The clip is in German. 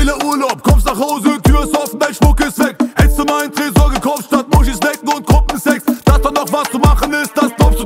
Geile Urlaub, kommst nach Hause, Tür ist offen, dein